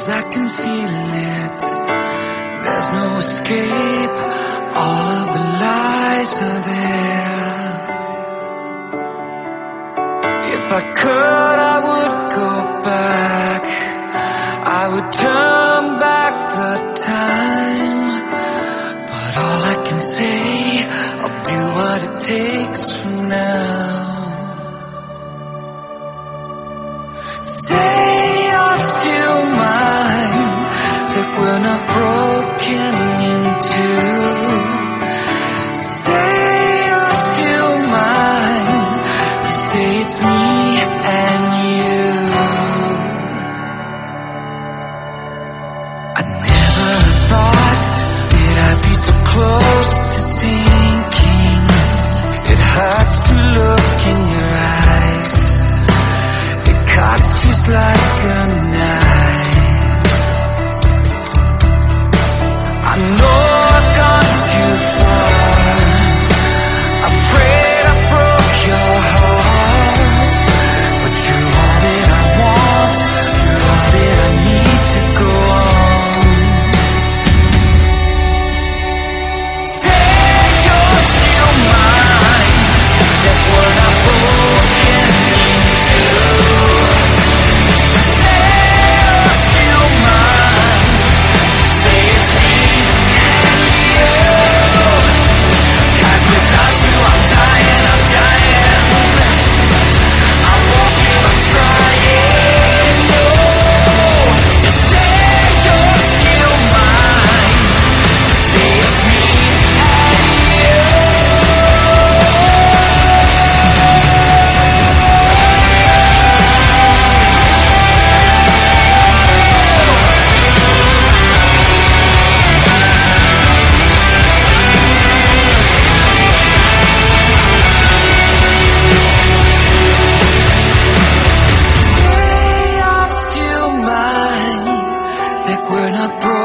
I can feel it. There's no escape, all of the lies are there. If I could, I would go back. I would turn back the time. But all I can say, I'll do what it takes from now. Say you're still mine, that we're not broken in two. Say you're still mine, you say it's me and you. I never thought that I'd be so close to sinking. It hurts to look in your eyes. It cuts just like a knife. I know I've gone too far. Afraid I broke your heart. But you're all that I want. You're all that I need to go on. Say you're still mine, that we're not broken into. Say you're still mine, say it's me and you. 'Cause without you I'm dying, I'm dying. I won't give up trying, no. Just say you're still mine, say it's me and you. Say you're still mine, that we're not broken.